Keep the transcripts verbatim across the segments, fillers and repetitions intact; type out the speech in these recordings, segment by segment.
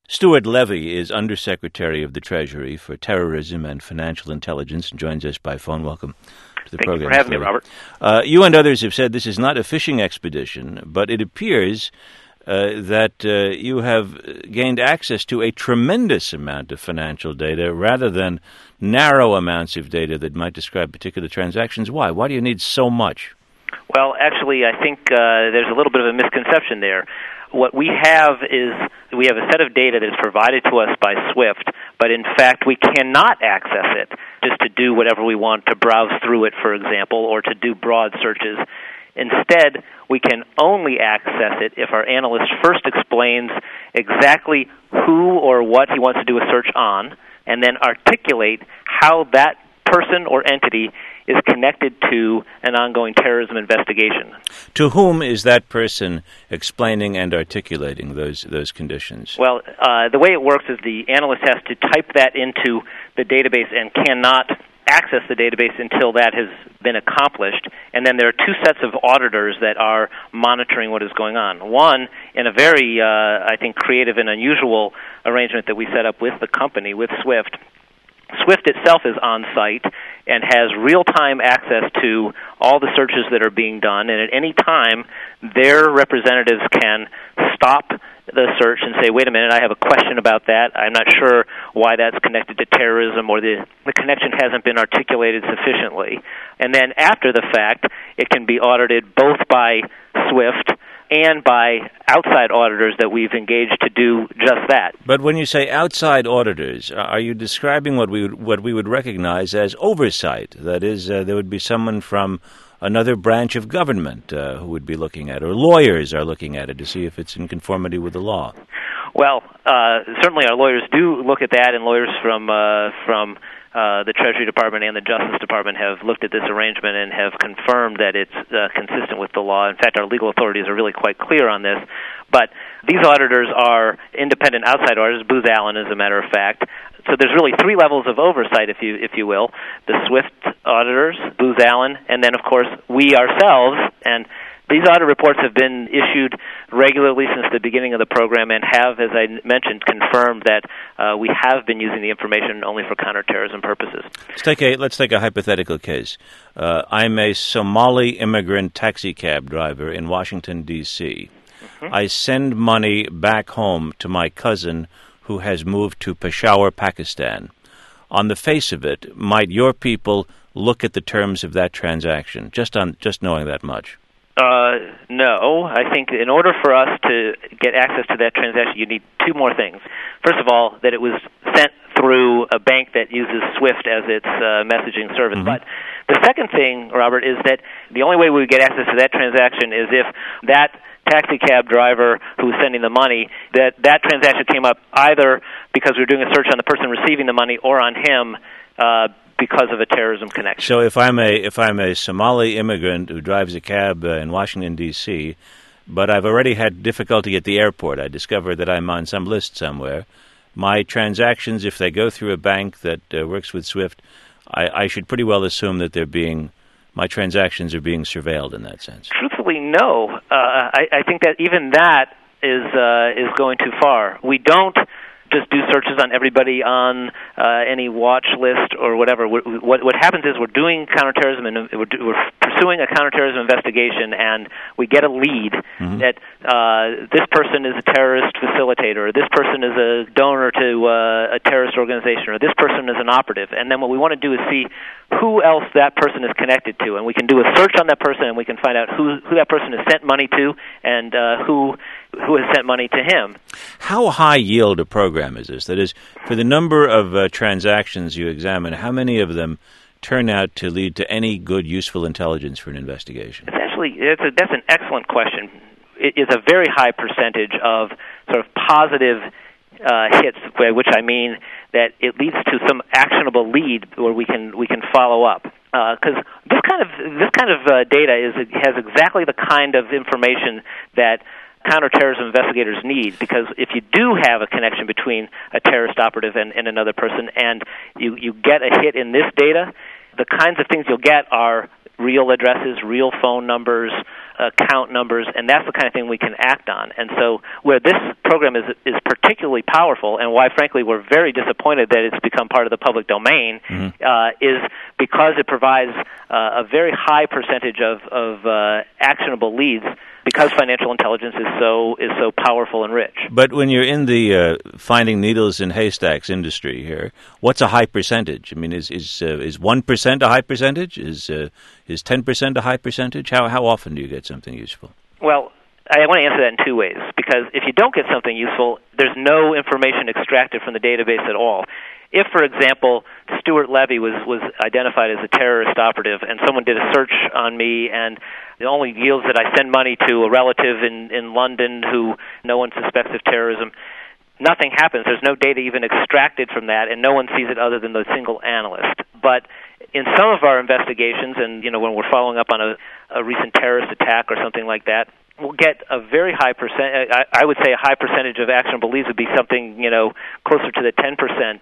Stuart Levy is Undersecretary of the Treasury for Terrorism and Financial Intelligence and joins us by phone. Welcome to the Thank program. Thank you for having Levy. me, Robert. Uh, you and others have said this is not a fishing expedition, but it appears uh, that uh, you have gained access to a tremendous amount of financial data rather than narrow amounts of data that might describe particular transactions. Why? Why do you need so much? Well, actually, I think uh, there's a little bit of a misconception there. What we have is we have a set of data that is provided to us by SWIFT, but in fact we cannot access it just to do whatever we want, to browse through it, for example, or to do broad searches. Instead, we can only access it if our analyst first explains exactly who or what he wants to do a search on, and then articulate how that person or entity is connected to an ongoing terrorism investigation. To whom is that person explaining and articulating those those conditions? Well, uh, the way it works is the analyst has to type that into the database and cannot access the database until that has been accomplished. And then there are two sets of auditors that are monitoring what is going on. One, in a very, uh, I think, creative and unusual arrangement that we set up with the company, with SWIFT, SWIFT itself is on site and has real-time access to all the searches that are being done, and at any time, their representatives can stop the search and say, wait a minute, I have a question about that. I'm not sure why that's connected to terrorism, or the, the connection hasn't been articulated sufficiently. And then after the fact, it can be audited both by SWIFT and by outside auditors that we've engaged to do just that. But when you say outside auditors, are you describing what we would, what we would recognize as oversight? That is, uh, there would be someone from another branch of government uh, who would be looking at it, or lawyers are looking at it to see if it's in conformity with the law. Well, uh, certainly our lawyers do look at that, and lawyers from uh, from Uh, the Treasury Department and the Justice Department have looked at this arrangement and have confirmed that it's uh, consistent with the law. In fact, our legal authorities are really quite clear on this. But these auditors are independent outside auditors. Booz Allen, as a matter of fact. So there's really three levels of oversight, if you if you will: the SWIFT auditors, Booz Allen, and then, of course, we ourselves. And these audit reports have been issued regularly since the beginning of the program and have, as I mentioned, confirmed that uh, we have been using the information only for counterterrorism purposes. Let's take a let's take a hypothetical case. Uh, I'm a Somali immigrant taxi cab driver in Washington, D C Mm-hmm. I send money back home to my cousin who has moved to Peshawar, Pakistan. On the face of it, might your people look at the terms of that transaction, just on just knowing that much? Uh, no. I think in order for us to get access to that transaction, you need two more things. First of all, that it was sent through a bank that uses SWIFT as its uh, messaging service. Mm-hmm. But the second thing, Robert, is that the only way we would get access to that transaction is if that taxi cab driver who was sending the money, that that transaction came up either because we were doing a search on the person receiving the money or on him, uh, because of a terrorism connection. So if I'm a if I'm a Somali immigrant who drives a cab uh, in Washington, D C, but I've already had difficulty at the airport, I discovered that I'm on some list somewhere, my transactions, if they go through a bank that uh, works with SWIFT, I, I should pretty well assume that they're being, my transactions are being surveilled in that sense. Truthfully, no. Uh, I, I think that even that is uh, is going too far. We don't just do searches on everybody on uh, any watch list or whatever. What, what what happens is we're doing counterterrorism and we're, do, we're pursuing a counterterrorism investigation, and we get a lead mm-hmm. that uh, this person is a terrorist facilitator, or this person is a donor to uh, a terrorist organization, or this person is an operative. And then what we want to do is see who else that person is connected to, and we can do a search on that person, and we can find out who who that person has sent money to, and uh, who who has sent money to him. How high yield a program is this? That is, for the number of uh, transactions you examine, how many of them turn out to lead to any good, useful intelligence for an investigation? It's actually it's a, that's an excellent question. It is a very high percentage of sort of positive uh, hits, by which I mean that it leads to some actionable lead where we can we can follow up. Because uh, this kind of this kind of uh, data is has exactly the kind of information that counterterrorism investigators need, because if you do have a connection between a terrorist operative and, and another person, and you, you get a hit in this data, the kinds of things you'll get are real addresses, real phone numbers, account numbers, and that's the kind of thing we can act on. And so where this program is is particularly powerful, and why, frankly, we're very disappointed that it's become part of the public domain, mm-hmm. uh, is because it provides uh, a very high percentage of, of uh, actionable leads, because financial intelligence is so is so powerful and rich. But when you're in the uh, finding needles in haystacks industry here, what's a high percentage? I mean, is is uh, is one percent a high percentage? Is uh, is ten percent a high percentage? How how often do you get something useful? Well, I want to answer that in two ways, because if you don't get something useful, there's no information extracted from the database at all. If, for example, Stuart Levy was, was identified as a terrorist operative and someone did a search on me and it only yields that I send money to a relative in, in London who no one suspects of terrorism, nothing happens. There's no data even extracted from that, and no one sees it other than the single analyst. But in some of our investigations, and you know, when we're following up on a, a recent terrorist attack or something like that, we'll get a very high percent. I, I would say a high percentage of actionable leads would be something, you know, closer to the ten percent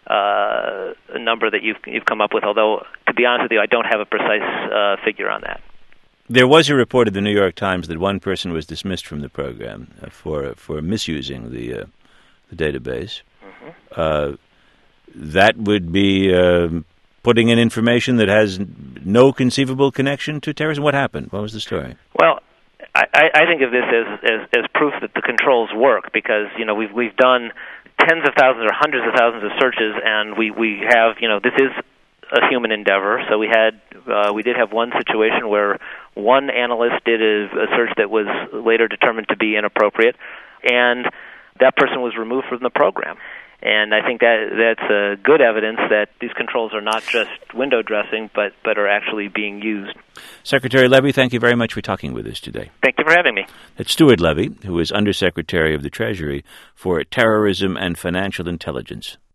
uh, number that you've you've come up with. Although, to be honest with you, I don't have a precise uh, figure on that. There was a report in the New York Times that one person was dismissed from the program uh, for for misusing the uh, the database. Mm-hmm. Uh, that would be uh, putting in information that has no conceivable connection to terrorism. What happened? What was the story? Well, I, I think of this as, as as proof that the controls work, because you know we've we've done tens of thousands or hundreds of thousands of searches, and we, we have you know this is a human endeavor. So we had uh, we did have one situation where one analyst did a, a search that was later determined to be inappropriate, and that person was removed from the program. And I think that that's uh, good evidence that these controls are not just window dressing, but, but are actually being used. Secretary Levy, thank you very much for talking with us today. Thank you for having me. That's Stuart Levy, who is Undersecretary of the Treasury for Terrorism and Financial Intelligence.